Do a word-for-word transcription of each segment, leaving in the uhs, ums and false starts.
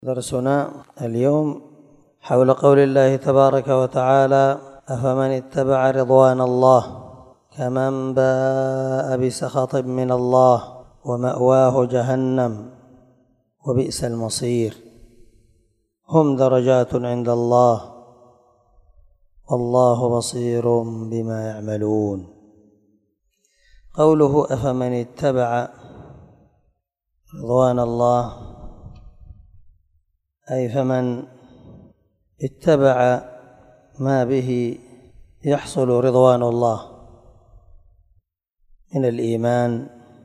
درسنا اليوم حول قول الله تبارك وتعالى: أفمن اتبع رضوان الله كمن باء بسخط من الله ومأواه جهنم وبئس المصير هم درجات عند الله والله بصير بما يعملون. قوله أفمن اتبع رضوان الله أي فمن اتبع ما به يحصل رضوان الله من الإيمان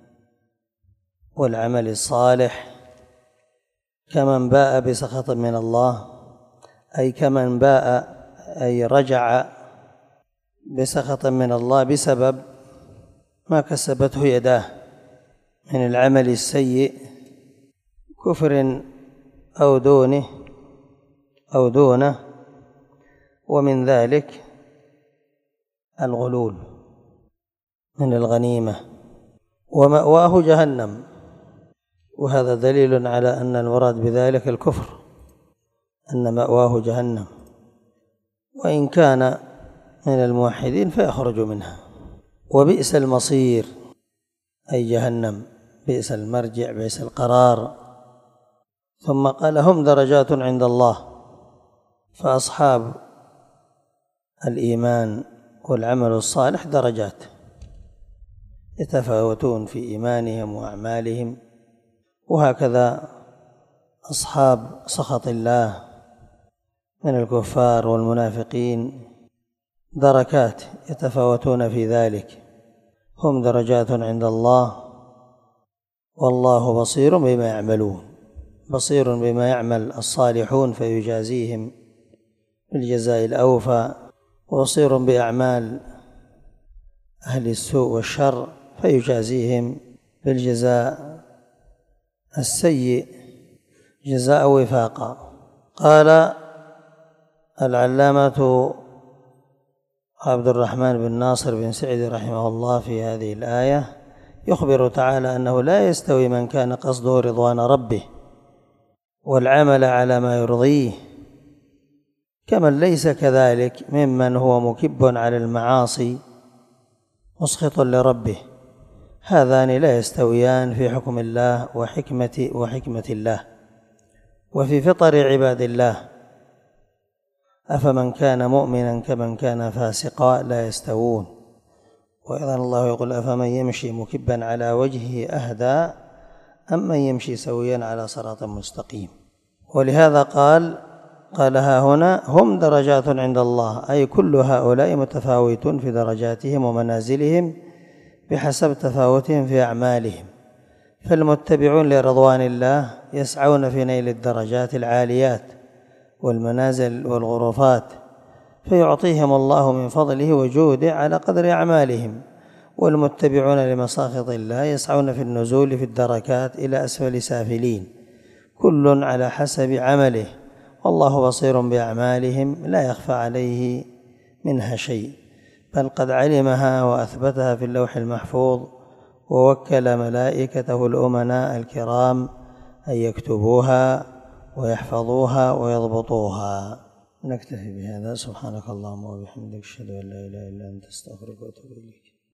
والعمل الصالح، كمن باء بسخط من الله أي كمن باء أي رجع بسخط من الله بسبب ما كسبته يداه من العمل السيء، كفر أو دونه أو دونه، ومن ذلك الغلول من الغنيمة، ومأواه جهنم، وهذا دليل على أن المراد بذلك الكفر، أن مأواه جهنم، وإن كان من الموحدين فيخرج منها. وبئس المصير أي جهنم، بئس المرجع، بئس القرار. ثم قال هم درجات عند الله، فأصحاب الإيمان والعمل الصالح درجات يتفاوتون في إيمانهم وأعمالهم، وهكذا أصحاب سخط الله من الكفار والمنافقين دركات يتفاوتون في ذلك، هم درجات عند الله والله بصير بما يعملون، بصير بما يعمل الصالحون فيجازيهم بالجزاء الأوفى، وبصير بأعمال أهل السوء والشر فيجازيهم بالجزاء السيء جزاء وفاقا. قال العلامة عبد الرحمن بن ناصر بن سعد رحمه الله في هذه الآية: يخبر تعالى أنه لا يستوي من كان قصده رضوان ربه والعمل على ما يرضيه كمن ليس كذلك ممن هو مكب على المعاصي مسخط لربه، هذان لا يستويان في حكم الله وحكمة وحكمة الله وفي فطر عباد الله. أفمن كان مؤمنا كمن كان فاسقا لا يستوون. وأيضا الله يقول: أفمن يمشي مكبا على وجهه أهدى أم من يمشي سويا على صراط مستقيم. ولهذا قال قال ها هنا هم درجات عند الله، أي كل هؤلاء متفاوتون في درجاتهم ومنازلهم بحسب تفاوتهم في أعمالهم، فالمتبعون لرضوان الله يسعون في نيل الدرجات العاليات والمنازل والغرفات، فيعطيهم الله من فضله وجوده على قدر أعمالهم، والمتبعون لمساخط الله يسعون في النزول في الدركات إلى أسفل سافلين، كل على حسب عمله، والله بصير بأعمالهم لا يخفى عليه منها شيء، بل قد علمها وأثبتها في اللوح المحفوظ، ووكل ملائكته الأمناء الكرام أن يكتبوها ويحفظوها ويضبطوها. نكتفي بهذا. سبحانك اللهم وبحمدك، أشهد أن لا إله إلا أنت، أستغفرك وأتوب إليك.